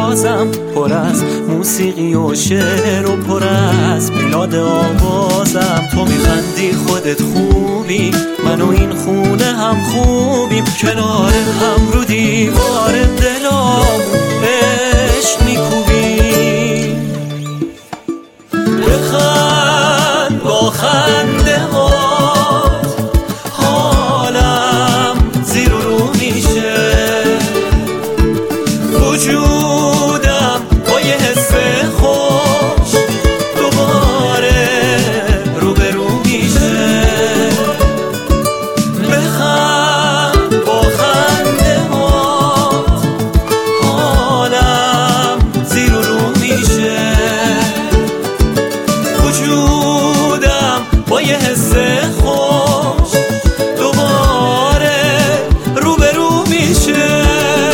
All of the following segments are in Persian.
بازم پر از موسیقی و شعر و پر از میلاد آوازم. تو میخندی خودت خوبی، من و این خونه هم خوبیم، کنار هم رو دیوار دلام عشق میکوبیم. بخند با خنده هات حالم زیر و رو میشه، وجودم با یه حس خوش دوباره روبرو میشه. بخند با خنده هات حالم زیر و رو میشه، وجودم با یه حس خوش دوباره روبرو میشه.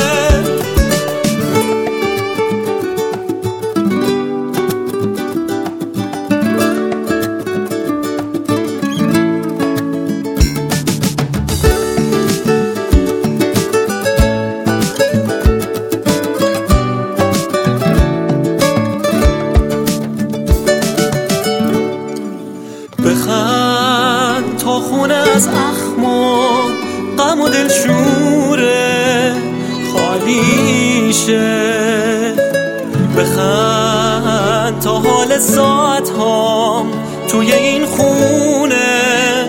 بخند تا خونه از اخم و غم و دلشوره خالی شه. بخند تا حال ساعت هام توی این خونه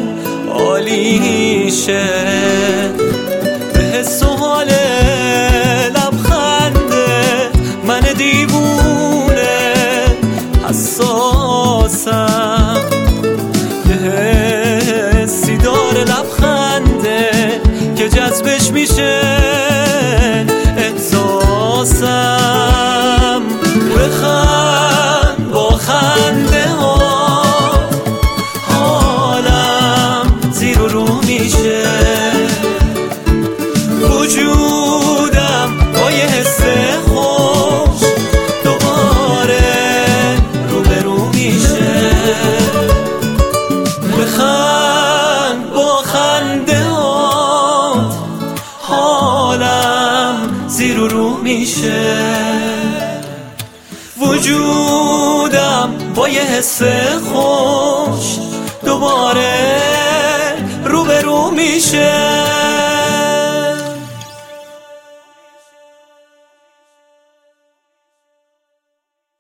عالی شه. به حس و حال لبخنده من دیوونه حساسم، حسی داره لبخنده که جذبش میشه احساسم. بخند با خنده ها حالم زیر و رو میشه، وجودم با یه حس خوش دوباره روبرو میشه. بخند با خنده هات حالم زیر و رو میشه، وجودم با یه حس خوش دوباره روبرو میشه.